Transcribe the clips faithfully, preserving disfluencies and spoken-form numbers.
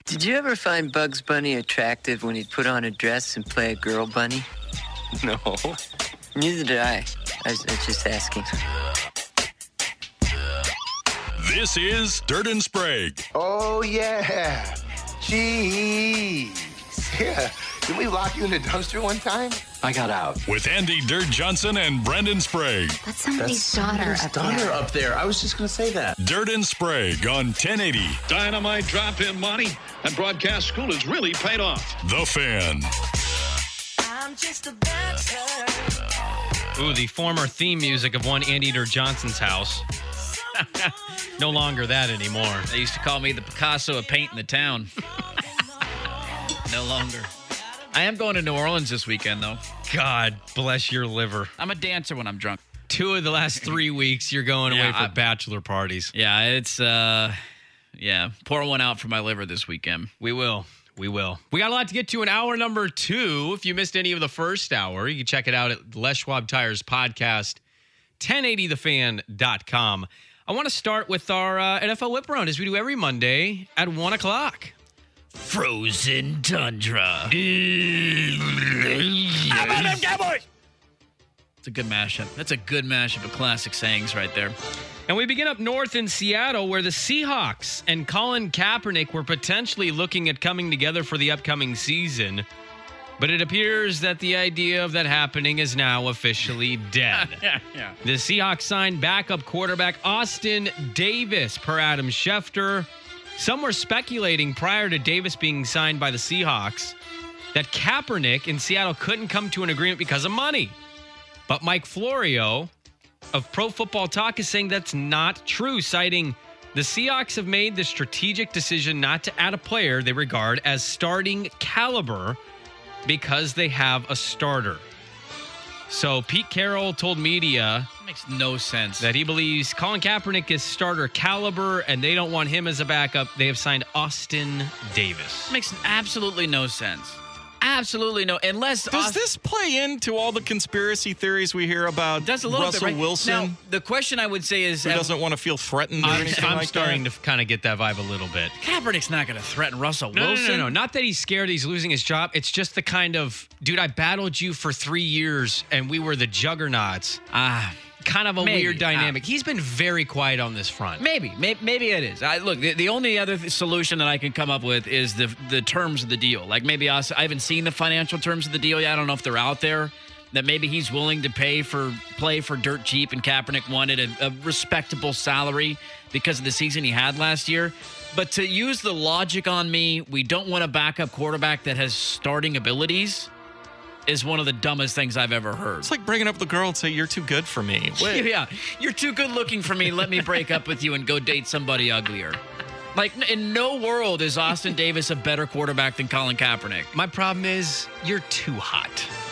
Did you ever find Bugs Bunny attractive when he'd put on a dress and play a girl bunny? No. Neither did I. I was, I was just asking. This is Dirt and Sprague. Oh, yeah. Jeez. Yeah. Didn't we lock you in a dumpster one time? I got out. With Andy Dirt Johnson and Brendan Sprague. That's somebody's That's daughter somebody's up daughter there. up there. I was just going to say that. Dirt and Sprague on ten eighty. Dynamite drop-in money and broadcast school has really paid off. The Fan. I'm just a dancer. Ooh, the former theme music of one Andy Dirt Johnson's house. No longer that anymore. They used to call me the Picasso of paint in the town. No longer. I am going to New Orleans this weekend, though. God bless your liver. I'm a dancer when I'm drunk. Two of the last three weeks, you're going Yeah, away for I- bachelor parties. Yeah, it's, uh, yeah, pour one out for my liver this weekend. We will. We will. We got a lot to get to in hour number two. If you missed any of the first hour, you can check it out at Les Schwab Tires Podcast, ten eighty the fan dot com. I want to start with our uh, N F L whip around as we do every Monday at one o'clock. Frozen tundra. How about them Cowboys? It's a good mashup. That's a good mashup of classic sayings right there. And we begin up north in Seattle, where the Seahawks and Colin Kaepernick were potentially looking at coming together for the upcoming season. But it appears that the idea of that happening is now officially dead. yeah, yeah. The Seahawks signed backup quarterback Austin Davis, per Adam Schefter. Some were speculating prior to Davis being signed by the Seahawks that Kaepernick in Seattle couldn't come to an agreement because of money. But Mike Florio of Pro Football Talk is saying that's not true, citing the Seahawks have made the strategic decision not to add a player they regard as starting caliber because they have a starter. So Pete Carroll told media Makes no sense. that he believes Colin Kaepernick is starter caliber and they don't want him as a backup. They have signed Austin Davis. Makes absolutely no sense. Absolutely no. Unless Does Aust- this play into all the conspiracy theories we hear about Does a little Russell bit, right? Wilson, Now, the question I would say is, who uh, doesn't want to feel threatened or I'm, anything I'm like starting that? to kind of get that vibe a little bit. Kaepernick's not going to threaten Russell No, no, Wilson. no, no, no. Not that he's scared he's losing his job. It's just the kind of, dude, I battled you for three years and we were the juggernauts. Ah, Kind of a Maybe. weird dynamic. He's been very quiet on this front. maybe, maybe, maybe it is. I, look, the, the only other th- solution that I can come up with is the the terms of the deal. Like maybe us, I haven't seen the financial terms of the deal yet. I don't know if they're out there. That maybe he's willing to pay for play for dirt cheap, and Kaepernick wanted a, a respectable salary because of the season he had last year. But to use the logic on me, we don't want a backup quarterback that has starting abilities, is one of the dumbest things I've ever heard. It's like bringing up the girl and say, you're too good for me. Wait. Yeah, you're too good looking for me. Let me break up with you and go date somebody uglier. Like, in no world is Austin Davis a better quarterback than Colin Kaepernick. My problem is you're too hot.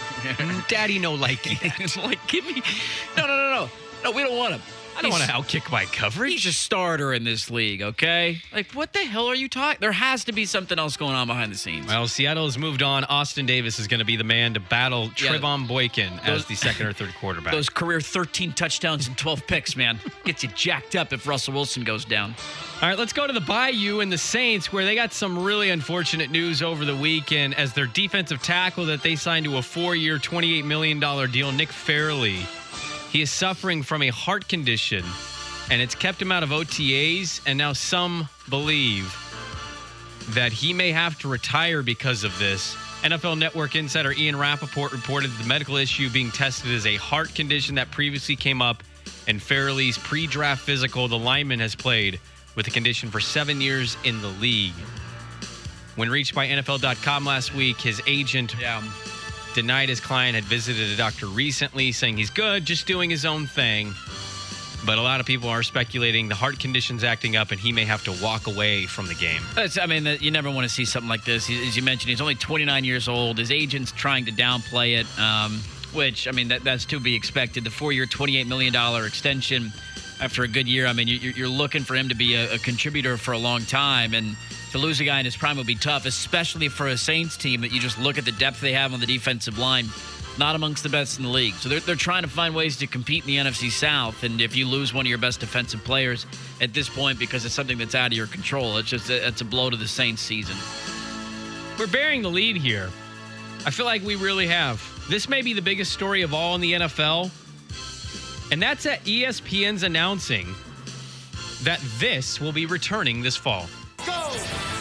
Daddy no like it. It's like, give me... No, no, no, no. No, we don't want him. I don't want to outkick my coverage. He's a starter in this league, okay? Like, what the hell are you talking? There has to be something else going on behind the scenes. Well, Seattle has moved on. Austin Davis is going to be the man to battle Yeah. Trevon Boykin Those- as the second or third quarterback. Those career thirteen touchdowns and twelve picks, man. Gets you jacked up if Russell Wilson goes down. All right, let's go to the Bayou and the Saints, where they got some really unfortunate news over the weekend as their defensive tackle that they signed to a four-year, twenty-eight million dollars deal, Nick Fairley. He is suffering from a heart condition, and it's kept him out of O T As, and now some believe that he may have to retire because of this. N F L Network insider Ian Rappaport reported the medical issue being tested as a heart condition that previously came up in Fairley's pre-draft physical. The lineman has played with the condition for seven years in the league. When reached by N F L dot com last week, his agent Yeah. denied his client had visited a doctor recently, saying he's good, just doing his own thing. But a lot of people are speculating the heart condition's acting up and he may have to walk away from the game. It's, I mean, you never want to see something like this. As you mentioned, he's only twenty-nine years old. His agent's trying to downplay it, um, which, I mean, that, that's to be expected. The four-year, twenty-eight million dollars extension after a good year, I mean, you, you're looking for him to be a, a contributor for a long time. And to lose a guy in his prime would be tough, especially for a Saints team that you just look at the depth they have on the defensive line. not amongst the best in the league. So they're, they're trying to find ways to compete in the N F C South. And if you lose one of your best defensive players at this point because it's something that's out of your control, it's just a, it's a blow to the Saints season. We're bearing the lead here. I feel like we really have. This may be the biggest story of all in the N F L. And that's that E S P N's announcing that this will be returning this fall. Go!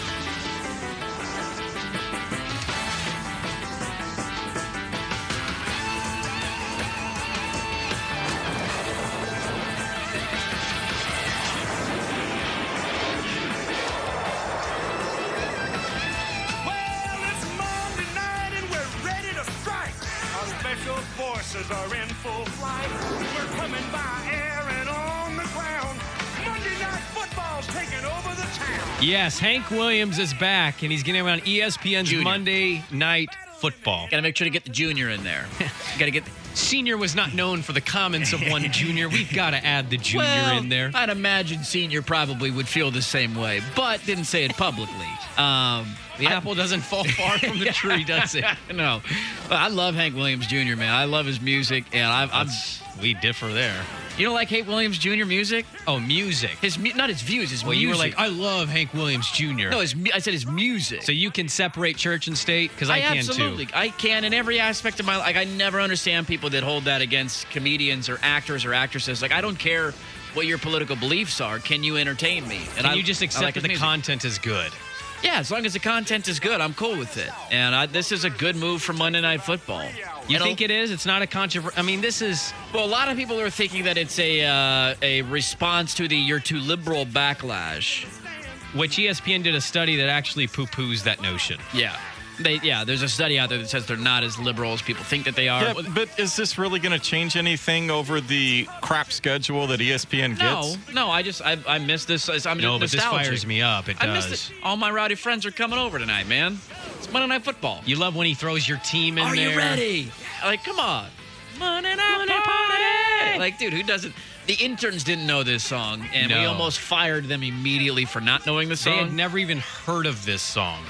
Forces are in full flight. We're coming by air and on the ground. Monday Night Football's taking over the town. Yes, Hank Williams is back, and he's going to be on E S P N's Junior. Monday Night Football. Got to make sure to get the junior in there. Got to get the Senior was not known for the comments of one junior. We've got to add the junior well, in there. I'd imagine senior probably would feel the same way, but didn't say it publicly. Um, The apple doesn't fall far from the tree, does it? No. But I love Hank Williams Junior, man. I love his music, and I've, I'm. We differ there. You don't like Hank Williams Junior music? Oh, music. His mu- not his views, his Well, music. you were like, I love Hank Williams Junior no, his, mu- I said his music. So you can separate church and state? Because I, I can absolutely, too. I can in every aspect of my life. Like, I never understand people that hold that against comedians or actors or actresses. Like, I don't care what your political beliefs are. Can you entertain me? And Can I, you just I accept like that his the music. content is good? Yeah, as long as the content is good, I'm cool with it. And I, this is a good move for Monday Night Football. You And think a, it is? It's not a controversy. I mean, this is... Well, a lot of people are thinking that it's a uh, a response to the "you're too liberal" backlash. Which E S P N did a study that actually poo-poos that notion. Yeah. They, yeah, there's a study out there that says they're not as liberal as people think that they are. Yeah, but is this really going to change anything over the crap schedule that E S P N No, gets? no, I just, I, I miss this. I'm No, but this nostalgic. fires me up. It I miss does. it. All my rowdy friends are coming over tonight, man. It's Monday Night Football. You love when he throws your team in Are there. you ready? Like, come on. Monday Night Monday Party. Party. Like, dude, who doesn't? The interns didn't know this song, and we No. almost fired them immediately for not knowing the They song. had never even heard of this song.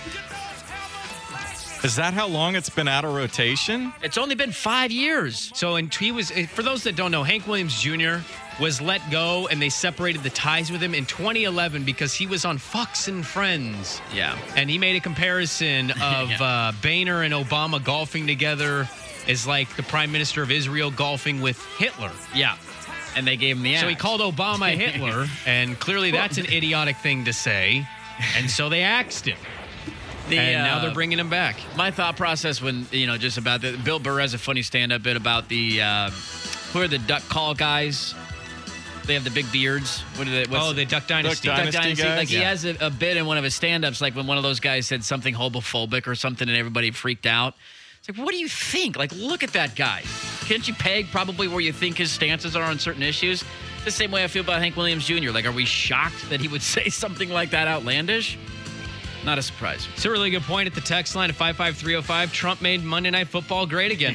Is that how long it's been out of rotation? It's only been five years. So, and he was, for those that don't know, Hank Williams Junior was let go, and they separated the ties with him in twenty eleven because he was on Fox and Friends. Yeah. And he made a comparison of Yeah. uh, Boehner and Obama golfing together as like the prime minister of Israel golfing with Hitler. Yeah. And they gave him the So he axe. called Obama Hitler, and clearly that's an idiotic thing to say. And so they axed him. The, and now uh, they're bringing him back. My thought process when, you know, just about the, Bill Burr has a funny stand-up bit about the, uh, who are the duck call guys? They have the big beards. What are they? What's Oh, the Duck Dynasty. Duck Duck Dynasty Dynasty. guys? Like, he Yeah. has a, a bit in one of his stand-ups, like when one of those guys said something homophobic or something and everybody freaked out. It's like, what do you think? Like, look at that guy. Can't you peg probably where you think his stances are on certain issues? The same way I feel about Hank Williams Junior Like, are we shocked that he would say something like that outlandish? Not a surprise. It's a really good point at the text line at five five three oh five. Trump made Monday Night Football great again.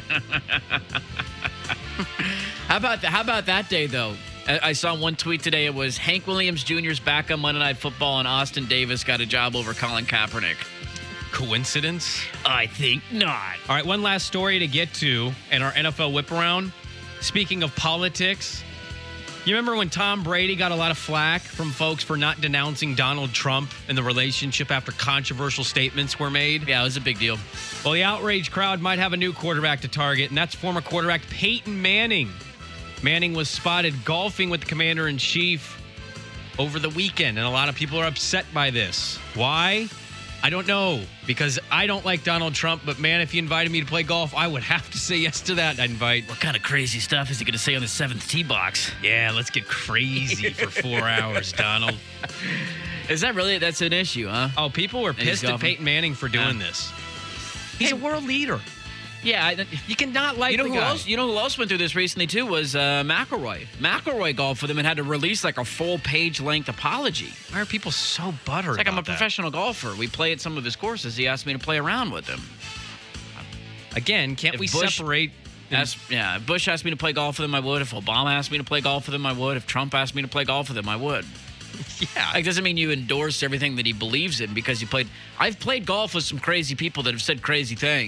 How about the, how about that day, though? I, I saw one tweet today. It was Hank Williams Junior's back on Monday Night Football, and Austin Davis got a job over Colin Kaepernick. Coincidence? I think not. All right, one last story to get to in our N F L whip around. Speaking of politics, you remember when Tom Brady got a lot of flack from folks for not denouncing Donald Trump and the relationship after controversial statements were made? Yeah, it was a big deal. Well, the outraged crowd might have a new quarterback to target, and that's former quarterback Peyton Manning. Manning was spotted golfing with the commander-in-chief over the weekend, and a lot of people are upset by this. Why? I don't know, because I don't like Donald Trump, but man, if you invited me to play golf, I would have to say yes to that invite. What kind of crazy stuff is he going to say on the seventh tee box? Yeah, let's get crazy for four hours, Donald. Is that really, that's an issue, huh? Oh, people were he's pissed at golfing? Peyton Manning for doing Yeah. this. He's a world leader. Yeah. I, You cannot like you know the who guy. else? You know who else went through this recently too was uh, McElroy. McElroy golfed with him and had to release like a full page length apology. Why are people so buttered It's like I'm a about that? professional golfer. We play at some of his courses. He asked me to play around with him. Again, can't If we Bush- separate? Asked, yeah, if Bush asked me to play golf with him, I would. If Obama asked me to play golf with him, I would. If Trump asked me to play golf with him, I would. Yeah. Like, doesn't mean you endorse everything that he believes in because you played. I've played golf with some crazy people that have said crazy things.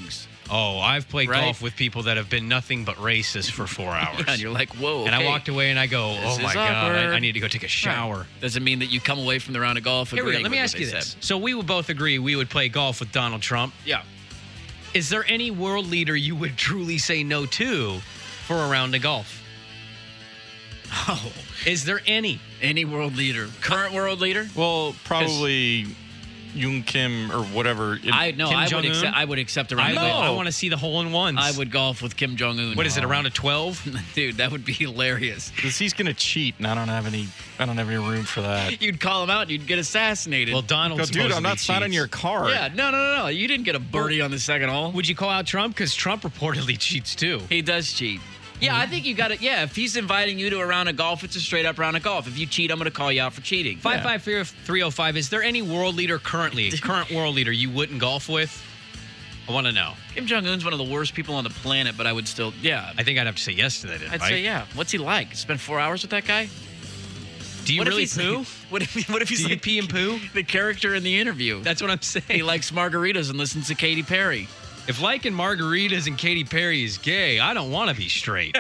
Oh, I've played Right? golf with people that have been nothing but racist for four hours. Yeah, and you're like, whoa. And I okay. walked away and I go, This oh is my God, I, awkward. I need to go take a shower. Right. Doesn't mean that you come away from the round of golf Here we agreeing go. Let me with ask what you they this. said. So we would both agree we would play golf with Donald Trump. Yeah. Is there any world leader you would truly say no to for a round of golf? Oh. Is there any? Any world leader. Current world leader? Well, probably Yoon Kim or whatever. It- I no, Kim I would Jong-un? accept I would accept a I, round of golf. I want to see the hole in ones. I would golf with Kim Jong Un. What is it, a round of twelve? Dude, that would be hilarious. Because he's going to cheat, and I don't have any. I don't have any room for that. You'd call him out and you'd get assassinated. Well, Donald. Go, dude, I'm not signing your card. yeah, no, no, no, no. You didn't get a birdie on the second hole. Would you call out Trump? Because Trump reportedly cheats too. He does cheat. Yeah, I think you got it. Yeah, if he's inviting you to a round of golf, it's a straight up round of golf. If you cheat, I'm going to call you out for cheating. Five five three oh five. Is there any world leader currently, current world leader you wouldn't golf with? I want to know. Kim Jong Un's one of the worst people on the planet, but I would still, yeah. I think I'd have to say yes to that invite. I'd say yeah. What's he like? Spend four hours with that guy? Do you What if really he's poo? like- what if what if he's Do you like pee and poo? the character in the interview? That's what I'm saying. He likes margaritas and listens to Katy Perry. If liking margaritas and Katy Perry is gay, I don't want to be straight.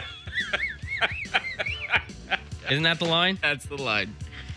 Isn't that the line? That's the line.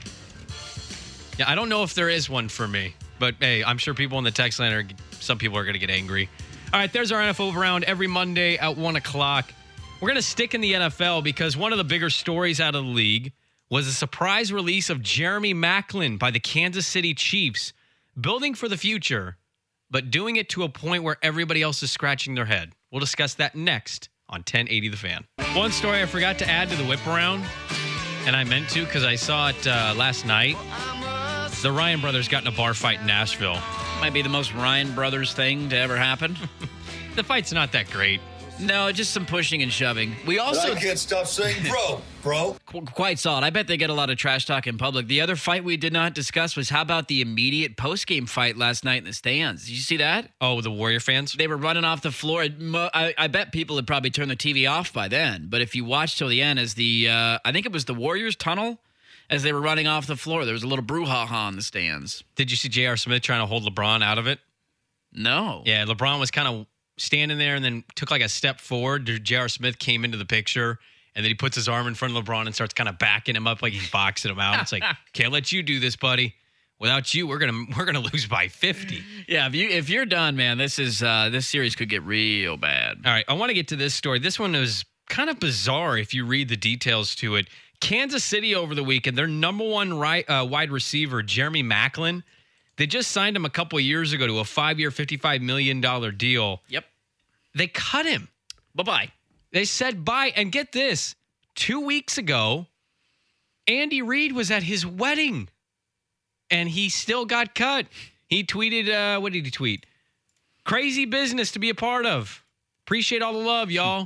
Yeah, I don't know if there is one for me, but hey, I'm sure people in the text line are, some people are going to get angry. All right, there's our N F L round every Monday at one o'clock. We're going to stick in the N F L because one of the bigger stories out of the league was a surprise release of Jeremy Maclin by the Kansas City Chiefs, building for the future, but doing it to a point where everybody else is scratching their head. We'll discuss that next on ten eighty The Fan. One story I forgot to add to the whip around, and I meant to because I saw it uh, last night. The Ryan brothers got in a bar fight in Nashville. Might be the most Ryan Brothers thing to ever happen. The fight's not that great. No, just some pushing and shoving. We also I can't stop saying bro, bro. Qu- quite solid. I bet they get a lot of trash talk in public. The other fight we did not discuss was how about the immediate post-game fight last night in the stands? Did you see that? Oh, the Warrior fans? They were running off the floor. Mo- I, I bet people had probably turned the T V off by then. But if you watched till the end, as the uh, I think it was the Warriors tunnel, as they were running off the floor, there was a little brouhaha in the stands. Did you see J R. Smith trying to hold LeBron out of it? No. Yeah, LeBron was kind of standing there and then took like a step forward. J R. Smith came into the picture, and then he puts his arm in front of LeBron and starts kind of backing him up like he's boxing him out. It's like, can't let you do this, buddy. Without you, we're gonna we're gonna lose by fifty. Yeah, if you if you're done, man, this is uh, this series could get real bad. All right, I want to get to this story. This one is kind of bizarre if you read the details to it. Kansas City over the weekend, their number one right, uh, wide receiver, Jeremy Maclin, they just signed him a couple of years ago to a five-year, fifty-five million dollars deal. Yep. They cut him. Bye-bye. They said bye. And get this, two weeks ago, Andy Reid was at his wedding, and he still got cut. He tweeted, uh, what did he tweet? Crazy business to be a part of. Appreciate all the love, y'all.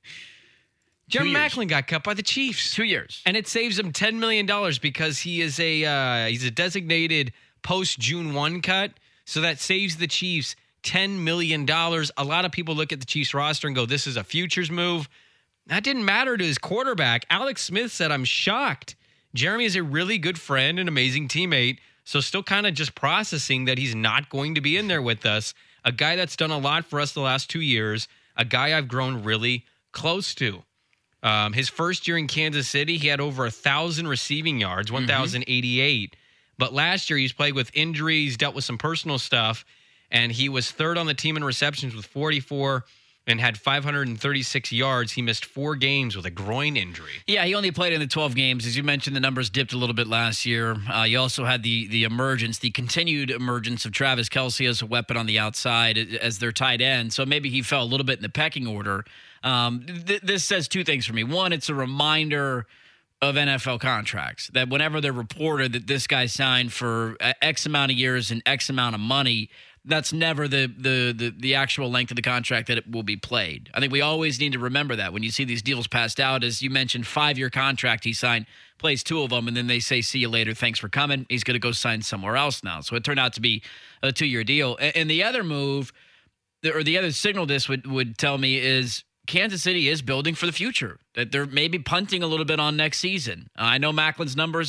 Jeremy Maclin got cut by the Chiefs. Two years. And it saves him ten million dollars because he is a uh, he's a designated post-June first cut. So that saves the Chiefs ten million dollars. A lot of people look at the Chiefs roster and go, this is a futures move. That didn't matter to his quarterback. Alex Smith said, I'm shocked. Jeremy is a really good friend and amazing teammate. So still kind of just processing that he's not going to be in there with us. A guy that's done a lot for us the last two years. A guy I've grown really close to. Um, his first year in Kansas City, he had over one thousand receiving yards, one thousand eighty-eight. Mm-hmm. But last year, he's played with injuries, dealt with some personal stuff, and he was third on the team in receptions with forty-four and had five hundred thirty-six yards. He missed four games with a groin injury. Yeah, he only played in the twelve games. As you mentioned, the numbers dipped a little bit last year. Uh, you also had the the emergence, the continued emergence of Travis Kelce as a weapon on the outside as their tight end. So maybe he fell a little bit in the pecking order. Um, th- this says two things for me. One, it's a reminder of N F L contracts, that whenever they're reported that this guy signed for X amount of years and X amount of money, that's never the, the the the actual length of the contract that it will be played. I think we always need to remember that when you see these deals passed out. As you mentioned, five-year contract he signed, plays two of them, and then they say, see you later, thanks for coming. He's going to go sign somewhere else now. So it turned out to be a two-year deal. And, and the other move, or the other signal this would, would tell me is Kansas City is building for the future, that they're maybe punting a little bit on next season. Uh, I know Macklin's numbers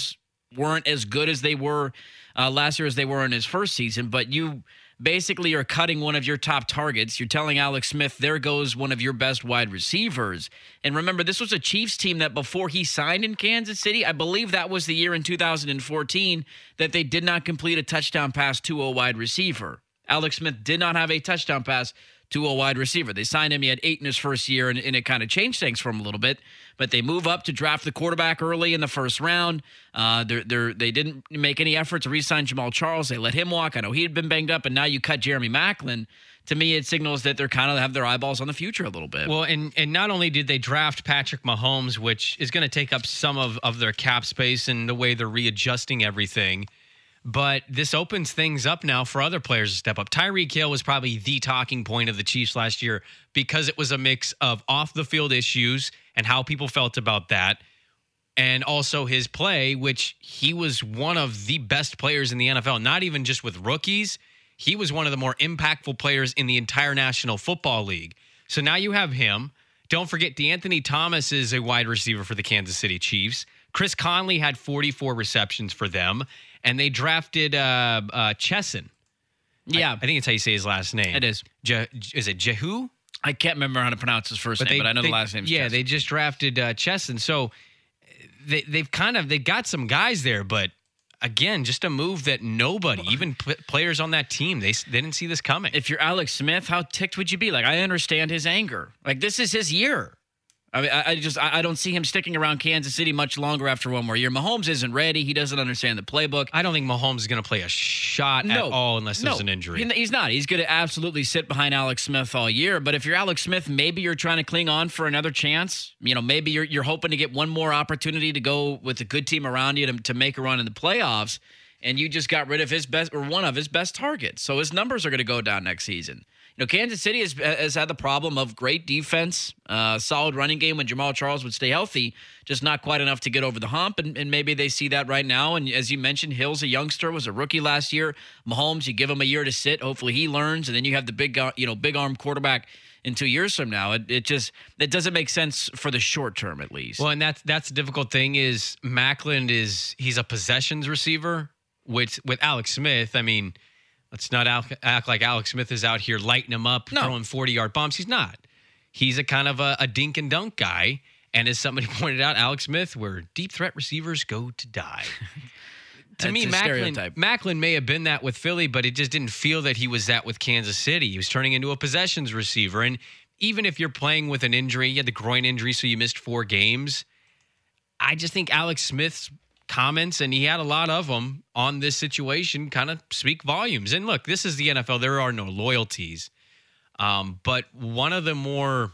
weren't as good as they were uh, last year as they were in his first season, but you basically are cutting one of your top targets. You're telling Alex Smith, there goes one of your best wide receivers. And remember, this was a Chiefs team that before he signed in Kansas City, I believe that was the year in two thousand fourteen that they did not complete a touchdown pass to a wide receiver. Alex Smith did not have a touchdown pass to a wide receiver. They signed him. He had eight in his first year, and, and it kind of changed things for him a little bit. But they move up to draft the quarterback early in the first round. Uh, they're, they're, they didn't make any effort to re-sign Jamal Charles. They let him walk. I know he had been banged up, and now you cut Jeremy Maclin. To me, it signals that they're kind of have their eyeballs on the future a little bit. Well, and and not only did they draft Patrick Mahomes, which is going to take up some of, of their cap space and the way they're readjusting everything, but this opens things up now for other players to step up. Tyreek Hill was probably the talking point of the Chiefs last year because it was a mix of off-the-field issues and how people felt about that, and also his play, which he was one of the best players in the N F L, not even just with rookies. He was one of the more impactful players in the entire National Football League. So now you have him. Don't forget, DeAnthony Thomas is a wide receiver for the Kansas City Chiefs. Chris Conley had forty-four receptions for them. And they drafted uh, uh, Chesson. Yeah. I, I think it's how you say his last name. It is. Je, is it Jehu? I can't remember how to pronounce his first but name, they, but I know they, the last name is Yeah, Chesson. they just drafted uh, Chesson. So they, they've kind of, they got some guys there, but again, just a move that nobody, even p- players on that team, they, they didn't see this coming. If you're Alex Smith, how ticked would you be? Like, I understand his anger. Like, this is his year. I mean, I, I just I, I don't see him sticking around Kansas City much longer after one more year. Mahomes isn't ready. He doesn't understand the playbook. I don't think Mahomes is going to play a shot no, at all unless there's no, an injury. He, he's not. He's going to absolutely sit behind Alex Smith all year. But if you're Alex Smith, maybe you're trying to cling on for another chance. You know, maybe you're you're hoping to get one more opportunity to go with a good team around you to, to make a run in the playoffs. And you just got rid of his best or one of his best targets. So his numbers are going to go down next season. You know, Kansas City has, has had the problem of great defense, uh, solid running game when Jamal Charles would stay healthy, just not quite enough to get over the hump. And, and maybe they see that right now. And as you mentioned, Hill's a youngster, was a rookie last year. Mahomes, you give him a year to sit. Hopefully he learns. And then you have the big, you know, big arm quarterback in two years from now. It, it just, it doesn't make sense for the short term, at least. Well, and that's, that's the difficult thing is Maclin is, he's a possessions receiver. With, with Alex Smith, I mean, let's not act, act like Alex Smith is out here lighting him up, no. throwing forty-yard bombs. He's not. He's a kind of a, a dink and dunk guy. And as somebody pointed out, Alex Smith, where deep threat receivers go to die. To me, Maclin, Maclin may have been that with Philly, but it just didn't feel that he was that with Kansas City. He was turning into a possessions receiver. And even if you're playing with an injury, you had the groin injury, so you missed four games. I just think Alex Smith's comments, and he had a lot of them on this situation, kind of speak volumes. And look, this is the N F L. There are no loyalties. Um, but one of the more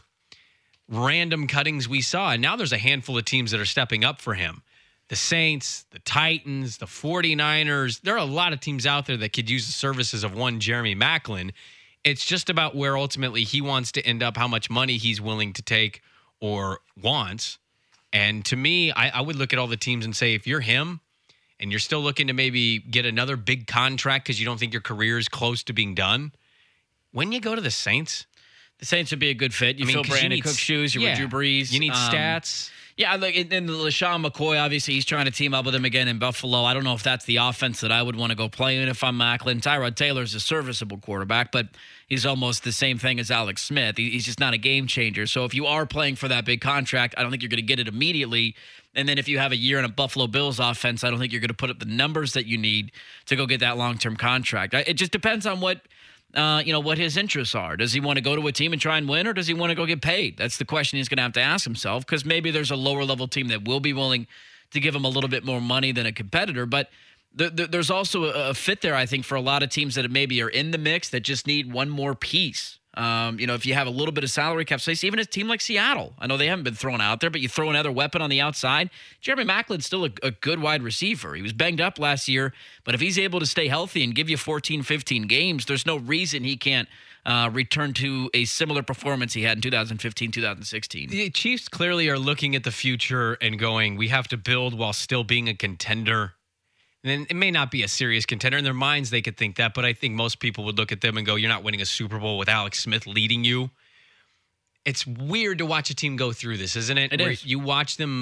random cuttings we saw, and now there's a handful of teams that are stepping up for him. The Saints, the Titans, the forty-niners. There are a lot of teams out there that could use the services of one Jeremy Maclin. It's just about where ultimately he wants to end up, how much money he's willing to take or wants. And to me, I, I would look at all the teams and say, if you're him and you're still looking to maybe get another big contract because you don't think your career is close to being done, when you go to the Saints, the Saints would be a good fit. You I mean, fill Brandon Cook's shoes. You're yeah, with Drew Brees. You need um, stats. Yeah, like and LaShawn McCoy, obviously, he's trying to team up with him again in Buffalo. I don't know if that's the offense that I would want to go play in if I'm Maclin. Tyrod Taylor's a serviceable quarterback, but he's almost the same thing as Alex Smith. He's just not a game changer. So if you are playing for that big contract, I don't think you're going to get it immediately. And then if you have a year in a Buffalo Bills offense, I don't think you're going to put up the numbers that you need to go get that long-term contract. It just depends on what Uh, you know, what his interests are. Does he want to go to a team and try and win, or does he want to go get paid? That's the question he's going to have to ask himself, because maybe there's a lower level team that will be willing to give him a little bit more money than a competitor. But th- th- there's also a, a fit there, I think, for a lot of teams that maybe are in the mix that just need one more piece. Um, you know, if you have a little bit of salary cap space, even a team like Seattle, I know they haven't been thrown out there, but you throw another weapon on the outside. Jeremy Maclin's still a, a good wide receiver. He was banged up last year, but if he's able to stay healthy and give you fourteen, fifteen games, there's no reason he can't uh, return to a similar performance he had in two thousand fifteen, two thousand sixteen. The Chiefs clearly are looking at the future and going, we have to build while still being a contender. And it may not be a serious contender. In their minds, they could think that, but I think most people would look at them and go, you're not winning a Super Bowl with Alex Smith leading you. It's weird to watch a team go through this, isn't it? It Where is. You watch them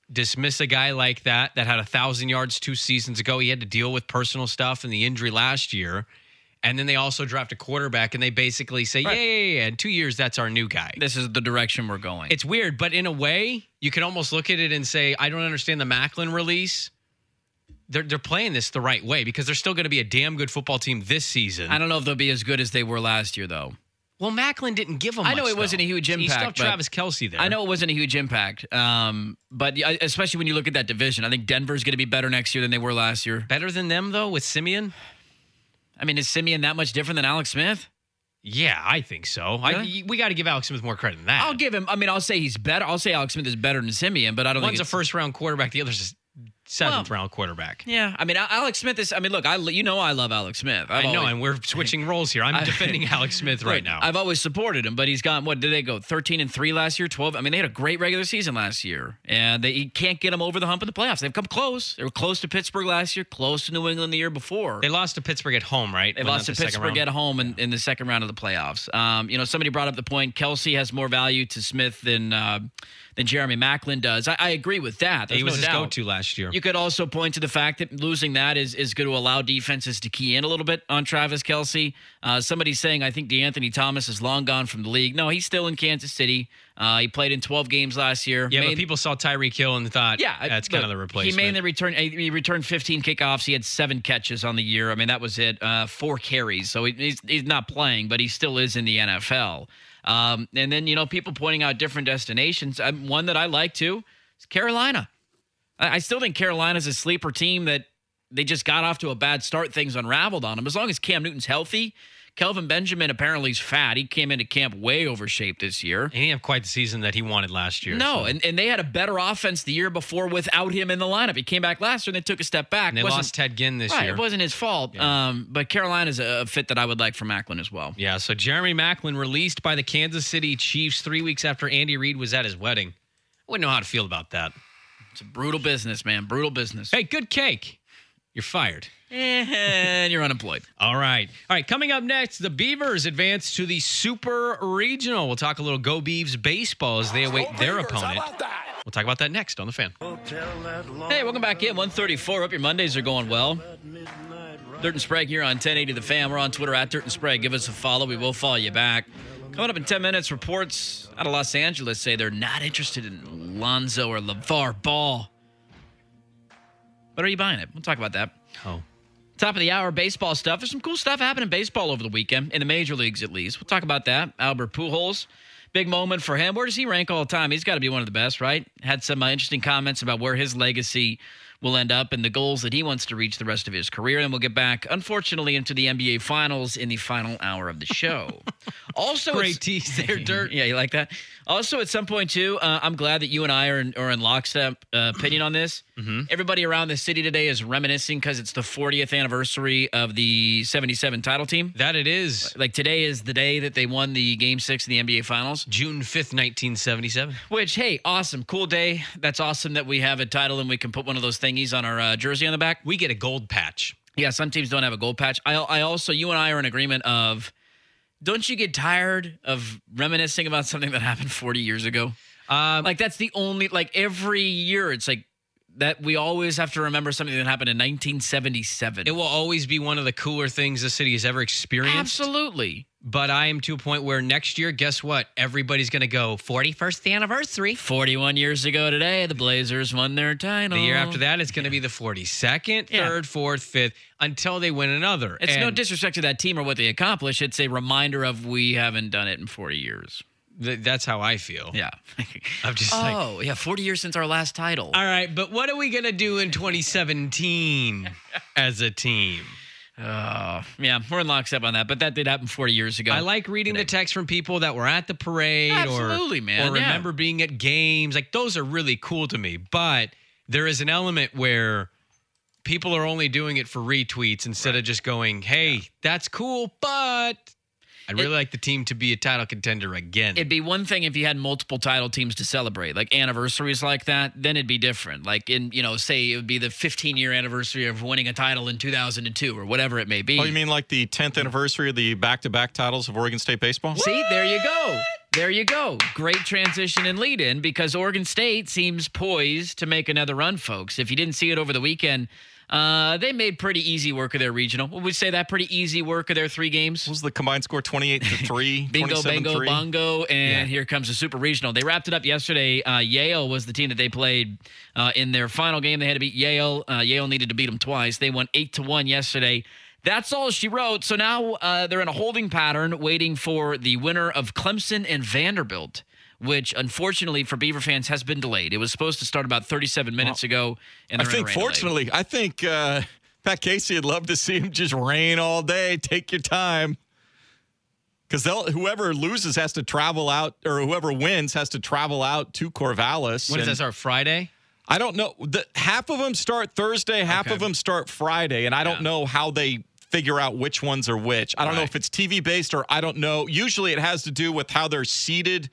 dismiss a guy like that that had a thousand yards two seasons ago. He had to deal with personal stuff and the injury last year. And then they also draft a quarterback, and they basically say, Right. yeah, yeah, yeah, in two years, that's our new guy. This is the direction we're going. It's weird, but in a way, you can almost look at it and say, I don't understand the Macklin release. They're, they're playing this the right way because they're still going to be a damn good football team this season. I don't know if they'll be as good as they were last year, though. Well, Macklin didn't give them I know much, it wasn't though. a huge He impact. still have but Travis Kelce there. I know it wasn't a huge impact, um, but yeah, especially when you look at that division. I think Denver's going to be better next year than they were last year. Better than them, though, with Simeon? I mean, is Simeon that much different than Alex Smith? Yeah, I think so. Really? I, we got to give Alex Smith more credit than that. I'll give him. I mean, I'll say he's better. I'll say Alex Smith is better than Simeon, but I don't One's think a it's, first-round quarterback. The other's a seventh-round quarterback. Yeah, I mean, Alex Smith is. I mean, look, I you know I love Alex Smith. I've I know, always, and we're switching roles here. I'm I- defending Alex Smith right now. I've always supported him, but he's gone. What did they go? thirteen and three last year. twelve. I mean, they had a great regular season last year, and they you can't get them over the hump in the playoffs. They've come close. They were close to Pittsburgh last year, close to New England the year before. They lost to Pittsburgh at home, right? They Went lost to up the second Pittsburgh round. at home in, in the second round of the playoffs. Um, you know, somebody brought up the point Kelce has more value to Smith than uh, than Jeremy Macklin does. I, I agree with that. There's He was no his doubt. go-to last year. You could also point to the fact that losing that is is going to allow defenses to key in a little bit on Travis Kelce. Uh, somebody's saying, I think DeAnthony Thomas is long gone from the league. No, he's still in Kansas City. Uh, he played in twelve games last year. Yeah, Made- but people saw Tyreek Hill and thought, yeah, that's look, kind of the replacement. He mainly returned. He returned fifteen kickoffs. He had seven catches on the year. I mean, that was it. Uh, four carries. So he, he's he's not playing, but he still is in the N F L. Um, and then you know, people pointing out different destinations. Um, one that I like too is Carolina. I, I still think Carolina's a sleeper team that they just got off to a bad start. Things unraveled on them. As long as Cam Newton's healthy. Kelvin Benjamin apparently is fat. He came into camp way overshaped this year. And he didn't have quite the season that he wanted last year. No, so. and, and they had a better offense the year before without him in the lineup. He came back last year and they took a step back. And they Wasn't- lost Ted Ginn this right, year. It wasn't his fault. Yeah. Um, but Carolina's a fit that I would like for Macklin as well. Yeah, so Jeremy Macklin released by the Kansas City Chiefs three weeks after Andy Reid was at his wedding. I wouldn't know how to feel about that. It's a brutal business, man. Brutal business. Hey, good cake. You're fired. And you're unemployed. All right. All right. Coming up next, the Beavers advance to the Super Regional. We'll talk a little Go Beavs baseball as they await their opponent. We'll talk about that next on The Fan. Hey, welcome back in. one thirty-four. Hope your Mondays are going well. Dirt and Sprague here on ten eighty The Fan. We're on Twitter at Dirt and Sprague. Give us a follow. We will follow you back. Coming up in ten minutes, reports out of Los Angeles say they're not interested in Lonzo or LeVar Ball. But are you buying it? We'll talk about that. Oh. Top of the hour, baseball stuff. There's some cool stuff happening in baseball over the weekend, in the major leagues at least. We'll talk about that. Albert Pujols, big moment for him. Where does he rank all the time? He's got to be one of the best, right? Had some uh, interesting comments about where his legacy will end up and the goals that he wants to reach the rest of his career. And we'll get back, unfortunately, into the N B A Finals in the final hour of the show. Also, Great it's- tease there, Dirt. Yeah, you like that? Also, at some point, too, uh, I'm glad that you and I are in, are in lockstep uh, opinion on this. Mm-hmm. Everybody around the city today is reminiscing because it's the fortieth anniversary of the seventy-seven title team. That it is. Like, today is the day that they won the Game six of the N B A Finals. June fifth, nineteen seventy-seven. Which, hey, awesome. Cool day. That's awesome that we have a title and we can put one of those thingies on our uh, jersey on the back. We get a gold patch. Yeah, some teams don't have a gold patch. I, I also, you and I are in agreement of, don't you get tired of reminiscing about something that happened forty years ago? Um, Like, that's the only, like, every year, it's like that we always have to remember something that happened in nineteen seventy-seven. It will always be one of the cooler things the city has ever experienced. Absolutely. But I am to a point where next year, guess what? Everybody's going to go forty-first anniversary. forty-one years ago today, the Blazers won their title. The year after that, it's going to be the forty-second, Yeah. third, fourth, fifth, until they win another. It's no And disrespect to that team or what they accomplished. It's a reminder of we haven't done it in forty years. th- that's how I feel. Yeah. I'm just like, Oh, yeah, forty years since our last title. all right, but what are we going to do in twenty seventeen as a team? Uh, yeah, we're in lockstep on that, but that did happen forty years ago. I like reading the texts from people that were at the parade Absolutely, or, man, or yeah. remember being at games. Like, those are really cool to me. But there is an element where people are only doing it for retweets instead of just going, hey, that's cool, but I'd really It- like the team to be a title contender again. It'd be one thing if you had multiple title teams to celebrate, like anniversaries like that, then it'd be different. Like in, you know, say it would be the fifteen-year anniversary of winning a title in two thousand two or whatever it may be. Oh, you mean like the tenth anniversary of the back-to-back titles of Oregon State baseball? See, there you go. There you go. Great transition and lead in because Oregon State seems poised to make another run, folks. If you didn't see it over the weekend, uh, they made pretty easy work of their regional. Would we say that pretty easy work of their three games? What was the combined score? twenty-eight to three. Bingo, bango, bongo, and yeah. Here comes the super regional. They wrapped it up yesterday. Uh, Yale was the team that they played uh, in their final game. They had to beat Yale. Uh, Yale needed to beat them twice. They won eight to one yesterday. That's all she wrote. So now uh, they're in a holding pattern waiting for the winner of Clemson and Vanderbilt, which unfortunately for Beaver fans has been delayed. It was supposed to start about thirty-seven minutes well, ago. And I think fortunately, delay. I think uh, Pat Casey would love to see him just rain all day. Take your time. Because whoever loses has to travel out, or whoever wins has to travel out to Corvallis. When does that start? Friday? I don't know. The, half of them start Thursday, half okay. of them start Friday, and I don't yeah. know how they figure out which ones are which. I don't right. know if it's T V-based or I don't know. Usually it has to do with how they're seated,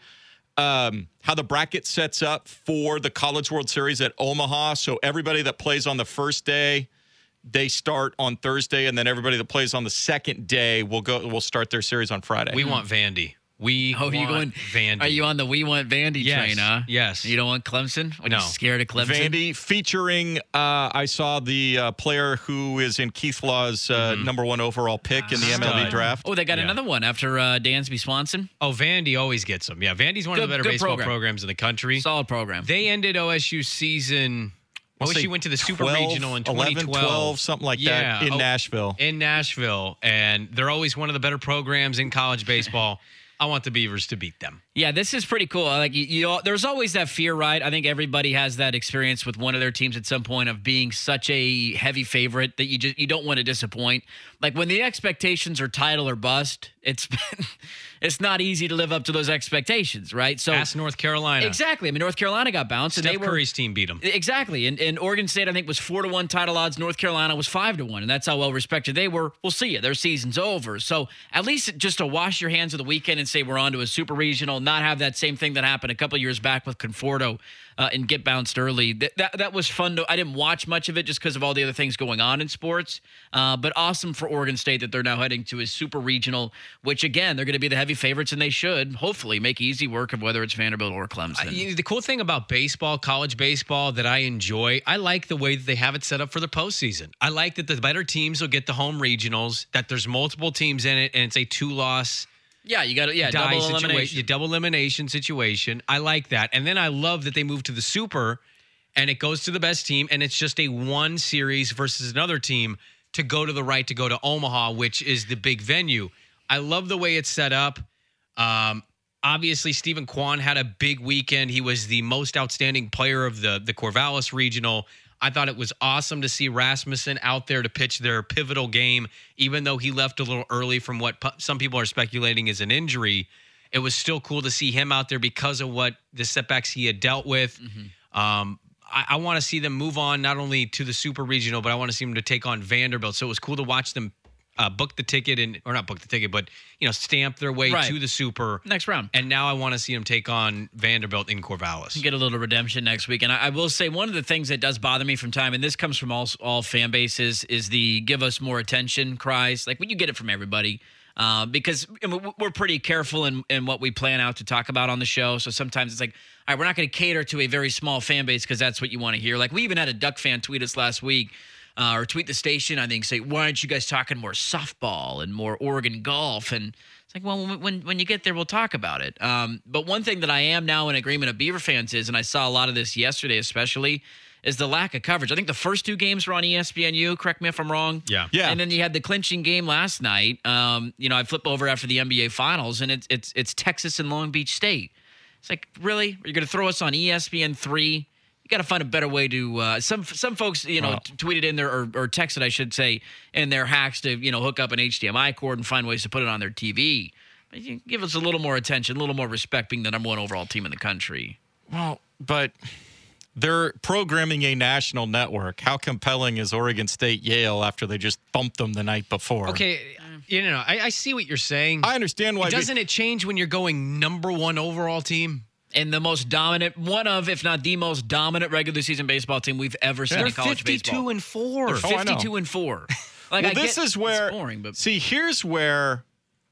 um, how the bracket sets up for the College World Series at Omaha. So everybody that plays on the first day, they start on Thursday, and then everybody that plays on the second day will go will start their series on Friday. We want Vandy. We oh, want you going, Vandy. Are you on the We Want Vandy yes, train, huh? Yes. You don't want Clemson? Are no. you scared of Clemson? Vandy featuring, uh, I saw the uh, player who is in Keith Law's uh, mm-hmm. number one overall pick ah, in the M L B draft. Oh, they got yeah. another one after uh, Dansby Swanson? Oh, Vandy always gets them. Yeah, Vandy's one good, of the better baseball program. programs in the country. Solid program. They ended O S U season... We'll O S U went to the Super twelve, Regional in twenty twelve. eleven, twelve, something like yeah, that, in oh, Nashville. In Nashville, and they're always one of the better programs in college baseball. I want the Beavers to beat them. Yeah, this is pretty cool. Like you, you know, there's always that fear, right? I think everybody has that experience with one of their teams at some point of being such a heavy favorite that you just you don't want to disappoint. Like when the expectations are title or bust, it's been, it's not easy to live up to those expectations, right? So ask North Carolina. Exactly. I mean, North Carolina got bounced. Steph and they were, Curry's team beat them. Exactly. And, and Oregon State, I think, was four to one title odds. North Carolina was five to one, and that's how well respected they were. We'll see you. Their season's over. So at least just to wash your hands of the weekend and say we're on to a super regional, not have that same thing that happened a couple of years back with Conforto uh, and get bounced early. That, that that was fun. To, I didn't watch much of it just because of all the other things going on in sports. Uh, but awesome for Oregon State that they're now heading to a super regional, which again they're going to be the heavy favorites, and they should hopefully make easy work of whether it's Vanderbilt or Clemson. Uh, you know, the cool thing about baseball, college baseball, that I enjoy, I like the way that they have it set up for the postseason. I like that the better teams will get the home regionals. That there's multiple teams in it, and it's a two-loss. Yeah, you got to, yeah, double situa- elimination. Double elimination situation. I like that. And then I love that they move to the Super, and it goes to the best team, and it's just a one series versus another team to go to the right, to go to Omaha, which is the big venue. I love the way it's set up. Um, obviously, Stephen Kwan had a big weekend. He was the most outstanding player of the, the Corvallis Regional. I thought it was awesome to see Rasmussen out there to pitch their pivotal game, even though he left a little early from what pu- some people are speculating is an injury. It was still cool to see him out there because of what the setbacks he had dealt with. Mm-hmm. Um, I, I want to see them move on not only to the Super Regional, but I want to see them to take on Vanderbilt. So it was cool to watch them uh, book the ticket and or not book the ticket, but you know, stamp their way right. to the Super next round. And now I want to see them take on Vanderbilt in Corvallis. Get a little redemption next week. And I, I will say one of the things that does bother me from time, and this comes from all all fan bases, is the give us more attention cries. Like when you get it from everybody. Uh, because I mean, we're pretty careful in, in what we plan out to talk about on the show. So sometimes it's like, all right, we're not going to cater to a very small fan base because that's what you want to hear. Like we even had a Duck fan tweet us last week uh, or tweet the station, I think, say, why aren't you guys talking more softball and more Oregon golf? And it's like, well, when when you get there, we'll talk about it. Um, but one thing that I am now in agreement of Beaver fans is, and I saw a lot of this yesterday especially, is the lack of coverage. I think the first two games were on E S P N U. Correct me if I'm wrong. Yeah. Yeah. And then you had the clinching game last night. Um, you know, I flip over after the N B A Finals, and it's it's it's Texas and Long Beach State. It's like, really? You're going to throw us on E S P N three? You got to find a better way to. Uh, some some folks, you know, wow. t- tweeted in there or, or texted, I should say, in their hacks to you know hook up an H D M I cord and find ways to put it on their T V. But you give us a little more attention, a little more respect, being the number one overall team in the country. Well, but. They're programming a national network. How compelling is Oregon State Yale after they just thumped them the night before? Okay, you know, I, I see what you're saying. I understand why. Doesn't they, it change when you're going number one overall team? And the most dominant, one of, if not the most dominant regular season baseball team we've ever seen They're in college fifty-two baseball. and four. They're Oh, I know. fifty-two and four. Like, well, I this get, is where. it's boring, but See, here's where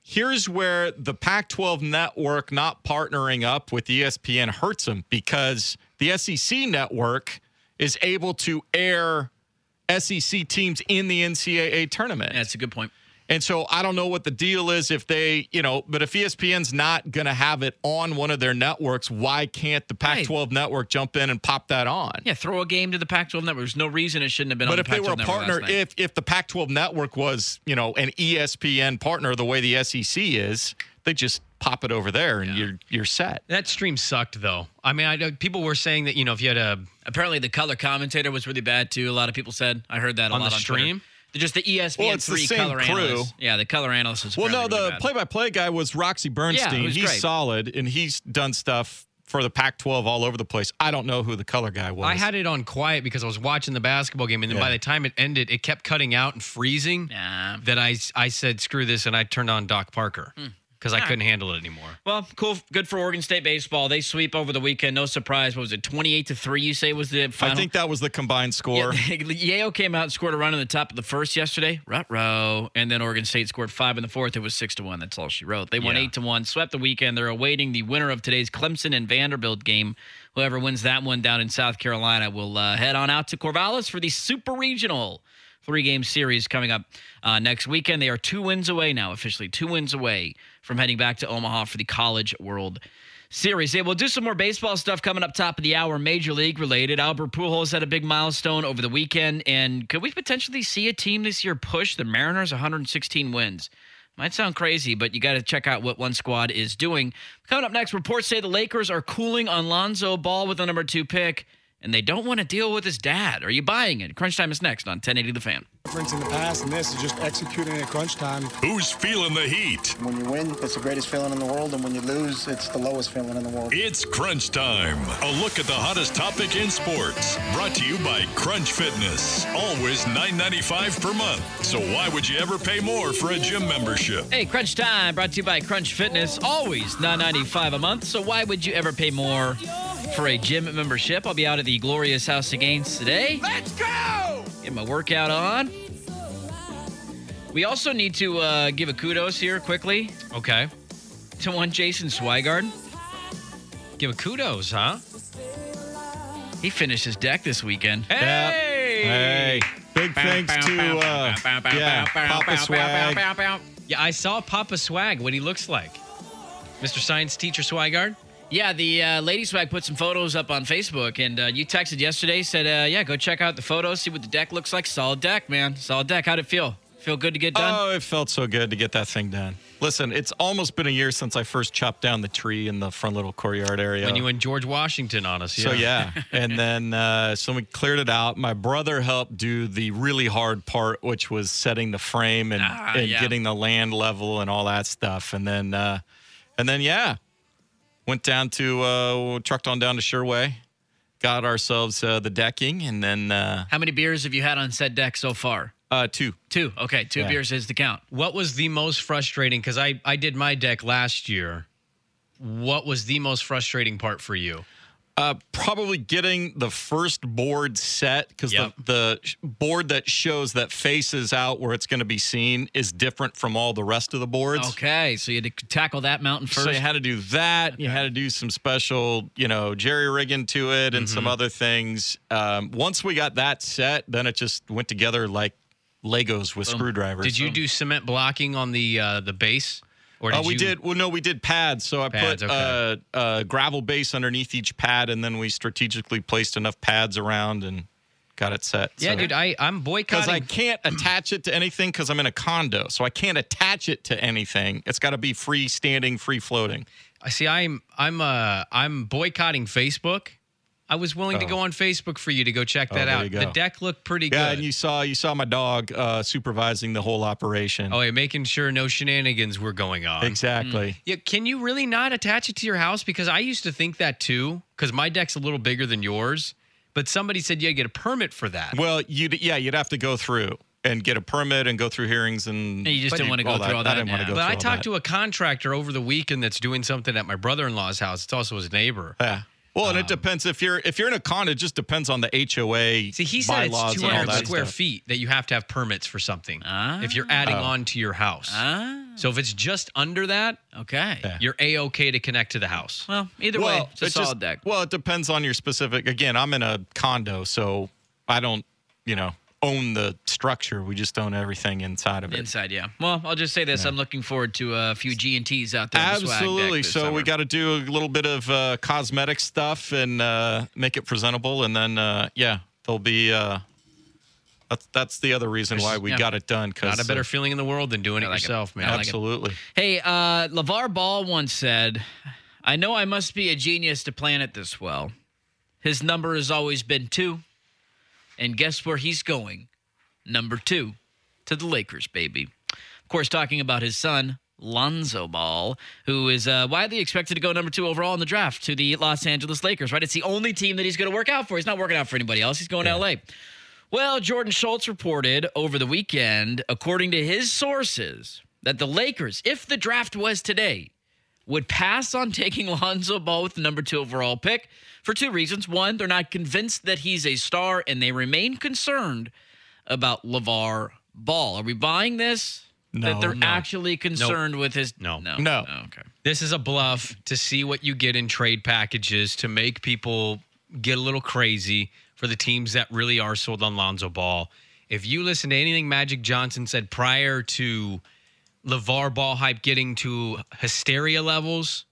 here's where the Pac twelve network not partnering up with E S P N hurts them, because the S E C network is able to air S E C teams in the N C double A tournament. Yeah, that's a good point. And so I don't know what the deal is if they, you know, but if E S P N's not going to have it on one of their networks, why can't the Pac twelve right. network jump in and pop that on? Yeah, throw a game to the Pac twelve network. There's no reason it shouldn't have been but on the Pac twelve network. But if they were a partner, if if the Pac twelve network was, you know, an E S P N partner the way the S E C is, they just pop it over there and yeah. you're you're set. That stream sucked, though. I mean, I people were saying that, you know, if you had a... Apparently the color commentator was really bad, too. A lot of people said. I heard that a on lot the on stream. Twitter. Just the E S P N well, it's three the same color crew. analyst. Yeah, the color analyst was Well, no, really the bad. play-by-play guy was Roxy Bernstein. Yeah, he's great. solid, and he's done stuff for the Pac twelve all over the place. I don't know who the color guy was. I had it on quiet because I was watching the basketball game, and then yeah. by the time it ended, it kept cutting out and freezing. Nah. That I, I said, screw this, and I turned on Doc Parker. Hmm. Because I couldn't handle it anymore. Well, cool. Good for Oregon State baseball. They sweep over the weekend. No surprise. What was it, twenty-eight to three, you say was the final? I think that was the combined score. Yeah, Yale came out and scored a run in the top of the first yesterday. Ruh-roh. And then Oregon State scored five in the fourth. It was six to one. That's all she wrote. They won yeah. eight to one, swept the weekend. They're awaiting the winner of today's Clemson and Vanderbilt game. Whoever wins that one down in South Carolina will uh, head on out to Corvallis for the Super Regional three-game series coming up uh, next weekend. They are two wins away now, officially two wins away from heading back to Omaha for the College World Series. Hey, we'll do some more baseball stuff coming up top of the hour, Major League related. Albert Pujols had a big milestone over the weekend, and could we potentially see a team this year push the Mariners one hundred sixteen wins? Might sound crazy, but you got to check out what one squad is doing. Coming up next, reports say the Lakers are cooling on Lonzo Ball with the number two pick, and they don't want to deal with his dad. Are you buying it? Crunch Time is next on ten eighty The Fan. Difference in the past and this is just executing at crunch time. Who's feeling the heat? When you win, it's the greatest feeling in the world, and when you lose, it's the lowest feeling in the world. It's Crunch Time. A look at the hottest topic in sports. Brought to you by Crunch Fitness. Always nine ninety-five per month. So why would you ever pay more for a gym membership? Hey, Crunch Time, brought to you by Crunch Fitness. Always nine ninety-five a month. So why would you ever pay more for a gym membership? I'll be out at the Glorious House of Gains today. Let's go! Get my workout on. We also need to uh, give a kudos here quickly. Okay. To one Jason Swigard. Give a kudos, huh? He finished his deck this weekend. Hey! Hey. Big thanks to uh, yeah, Papa Swag. Yeah, I saw Papa Swag, what he looks like. Mister Science Teacher Swigard. Yeah, the uh, Lady Swag put some photos up on Facebook, and uh, you texted yesterday, said, uh, yeah, go check out the photos, see what the deck looks like. Solid deck, man. Solid deck. How'd it feel? Feel good to get done? Oh, it felt so good to get that thing done. Listen, it's almost been a year since I first chopped down the tree in the front little courtyard area. When you and George Washington on us, yeah. So, yeah. And then uh, so we cleared it out. My brother helped do the really hard part, which was setting the frame and, ah, and yeah. getting the land level and all that stuff. And then, uh, and then yeah, went down to, uh, trucked on down to Sherway, got ourselves uh, the decking, and then. Uh, How many beers have you had on said deck so far? Uh, two. Two. Okay, two yeah. beers is the count. What was the most frustrating? Because I, I did my deck last year. What was the most frustrating part for you? Uh, probably getting the first board set, because Yep. the, the board that shows that faces out where it's going to be seen is different from all the rest of the boards. Okay, so you had to tackle that mountain first. So you had to do that. You had to do some special, you know, jerry rigging to it and Mm-hmm. some other things. Um, once we got that set, then it just went together like Legos with Boom. screwdrivers. Did you do cement blocking on the uh, the base? Or Oh, did we you... did. Well, no, we did pads. So I Pads, put okay. uh, a gravel base underneath each pad, and then we strategically placed enough pads around and got it set. Yeah, so. dude, I, I'm Because boycotting. I can't attach it to anything because I'm in a condo. So I can't attach it to anything. It's got to be freestanding, free floating. I see. I'm I'm uh I'm boycotting Facebook. I was willing to Oh. go on Facebook for you to go check Oh, that there out. you go. The deck looked pretty Yeah, good. and you saw you saw my dog uh, supervising the whole operation. Oh, yeah, making sure no shenanigans were going on. Exactly. Yeah, can you really not attach it to your house? Because I used to think that too, because my deck's a little bigger than yours. But somebody said you had to get a permit for that. Well, you'd yeah, you'd have to go through and get a permit and go through hearings and. You just but didn't want to go all through all that. I didn't want yeah. to go But through I all talked that. to a contractor over the weekend that's doing something at my brother-in-law's house. It's also his neighbor. Yeah. Well, and um, it depends if you're if you're in a condo. It just depends on the H O A. See, he said it's two hundred square stuff. feet that you have to have permits for something ah. if you're adding oh. on to your house. Ah. So if it's just under that, okay, yeah. you're a-okay to connect to the house. Well, either well, way, it's a it solid just, deck. Well, it depends on your specific. Again, I'm in a condo, so I don't, you know, own the structure. We just own everything inside of it. Inside, yeah. Well, I'll just say this. Yeah. I'm looking forward to a few G and T's out there. Absolutely. The so summer. we got to do a little bit of uh, cosmetic stuff and uh, make it presentable. And then, uh, yeah, there'll be uh, – that's, that's the other reason why we yeah. got it done. Not a better uh, feeling in the world than doing it like yourself, it. man. Like Absolutely. It. Hey, uh, LeVar Ball once said, I know I must be a genius to plan it this well. His number has always been two. And guess where he's going? Number two, to the Lakers, baby. Of course, talking about his son, Lonzo Ball, who is uh, widely expected to go number two overall in the draft to the Los Angeles Lakers, right? It's the only team that he's going to work out for. He's not working out for anybody else. He's going yeah. to L A. Well, Jordan Schultz reported over the weekend, according to his sources, that the Lakers, if the draft was today, would pass on taking Lonzo Ball with the number two overall pick for two reasons. One, they're not convinced that he's a star, and they remain concerned about LeVar Ball. Are we buying this? No. That they're no. actually concerned nope. with his... No. No. No. Oh, okay. This is a bluff to see what you get in trade packages to make people get a little crazy for the teams that really are sold on Lonzo Ball. If you listen to anything Magic Johnson said prior to LeVar Ball hype getting to hysteria levels,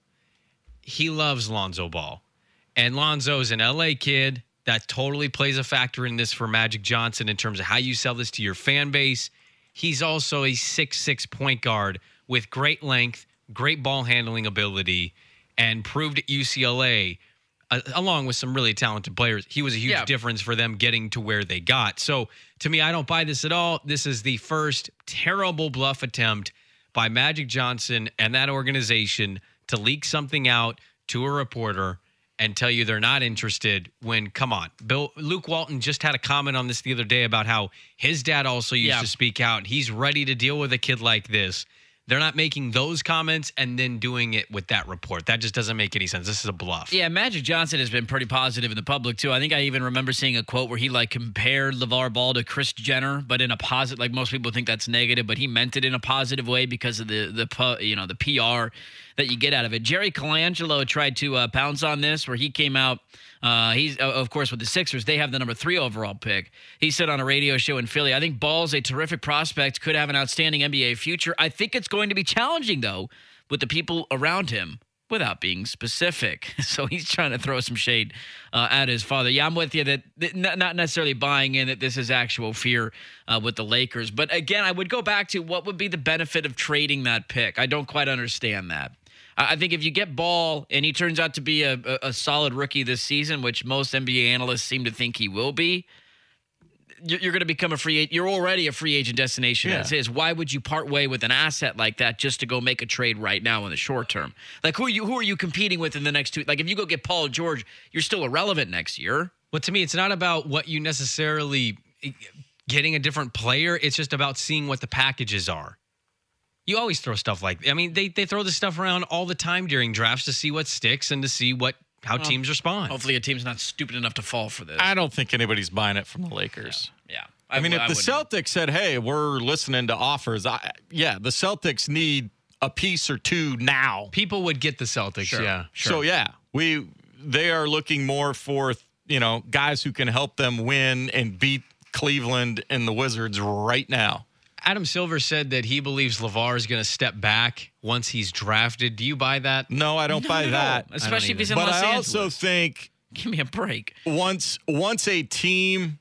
he loves Lonzo Ball. And Lonzo's an L A kid. That totally plays a factor in this for Magic Johnson in terms of how you sell this to your fan base. He's also a six foot six point guard with great length, great ball handling ability, and proved at U C L A, uh, along with some really talented players, he was a huge yeah. difference for them getting to where they got. So, to me, I don't buy this at all. This is the first terrible bluff attempt by Magic Johnson and that organization to leak something out to a reporter and tell you they're not interested when, come on. Bill Luke Walton just had a comment on this the other day about how his dad also used yeah. to speak out. He's ready to deal with a kid like this. They're not making those comments and then doing it with that report. That just doesn't make any sense. This is a bluff. Yeah, Magic Johnson has been pretty positive in the public, too. I think I even remember seeing a quote where he, like, compared LeVar Ball to Kris Jenner, but in a positive, like most people think that's negative, but he meant it in a positive way because of the, the you know, the P R that you get out of it. Jerry Colangelo tried to uh, pounce on this where he came out. Uh, he's, uh, of course, with the Sixers, they have the number three overall pick. He said on a radio show in Philly, I think Ball's a terrific prospect, could have an outstanding N B A future. I think it's going to be challenging, though, with the people around him without being specific. So he's trying to throw some shade uh, at his father. Yeah, I'm with you that, that not necessarily buying in that this is actual fear uh, with the Lakers. But again, I would go back to what would be the benefit of trading that pick. I don't quite understand that. I think if you get Ball and he turns out to be a, a, a solid rookie this season, which most N B A analysts seem to think he will be, you're, you're going to become a free agent. You're already a free agent destination yeah. as is. Why would you part way with an asset like that just to go make a trade right now in the short term? Like, who are you, who are you competing with in the next two? Like, if you go get Paul George, you're still irrelevant next year. Well, to me, it's not about what you necessarily getting a different player. It's just about seeing what the packages are. You always throw stuff like, I mean, they they throw this stuff around all the time during drafts to see what sticks and to see what how well, teams respond. Hopefully a team's not stupid enough to fall for this. I don't think anybody's buying it from the Lakers. Yeah. yeah. I, I mean, if I the wouldn't. Celtics said, hey, we're listening to offers, I, yeah, the Celtics need a piece or two now. People would get the Celtics, sure. yeah. Sure. So, yeah, we they are looking more for, you know, guys who can help them win and beat Cleveland and the Wizards right now. Adam Silver said that he believes LeVar is going to step back once he's drafted. Do you buy that? No, I don't no, buy no, that. Especially if he's in but Los I Angeles. also think give me a break. Once once a team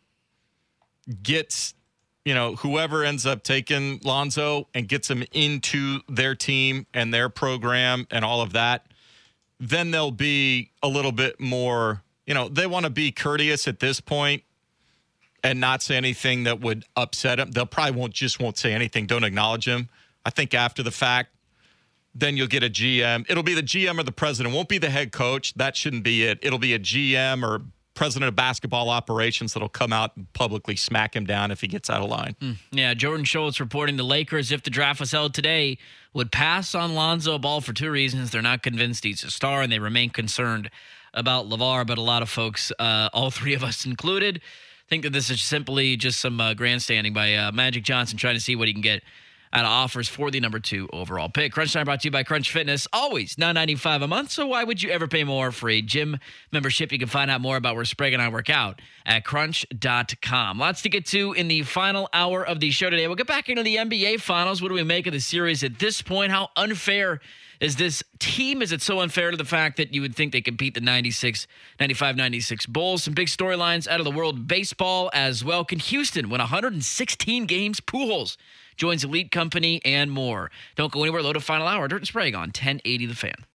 gets, you know, whoever ends up taking Lonzo and gets him into their team and their program and all of that, then they'll be a little bit more, you know, they want to be courteous at this point and not say anything that would upset him. They'll probably won't just won't say anything. Don't acknowledge him. I think after the fact, then you'll get a G M. It'll be the G M or the president. It won't be the head coach. That shouldn't be it. It'll be a G M or president of basketball operations that'll come out and publicly smack him down if he gets out of line. Mm. Yeah, Jordan Schultz reporting the Lakers, if the draft was held today, would pass on Lonzo Ball for two reasons. They're not convinced he's a star, and they remain concerned about LeVar, but a lot of folks, uh, all three of us included, think that this is simply just some uh, grandstanding by uh, Magic Johnson trying to see what he can get out of offers for the number two overall pick. Crunch Time brought to you by Crunch Fitness. Always nine ninety-five a month, so why would you ever pay more for a gym membership? You can find out more about where Sprague and I work out at crunch dot com. Lots to get to in the final hour of the show today. We'll get back into the N B A Finals. What do we make of the series at this point? How unfair is this team? Is it so unfair to the fact that you would think they could beat the ninety-six, ninety-five, ninety-six Bulls? Some big storylines out of the world of baseball as well. Can Houston win one hundred sixteen games? Pujols joins Elite Company and more. Don't go anywhere. Load of Final Hour. Dirt and Sprague on ten eighty The Fan.